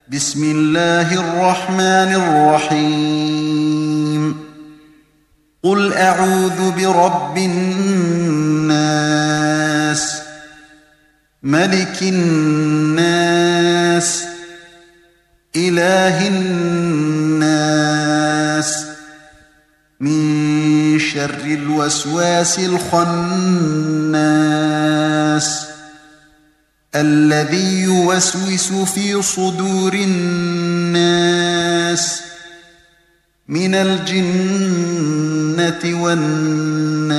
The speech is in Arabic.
بسم الله الرحمن الرحيم قل أعوذ برب الناس ملك الناس إله الناس من شر الوسواس الخناس الذي يوسوس في صدور الناس من الجنة والناس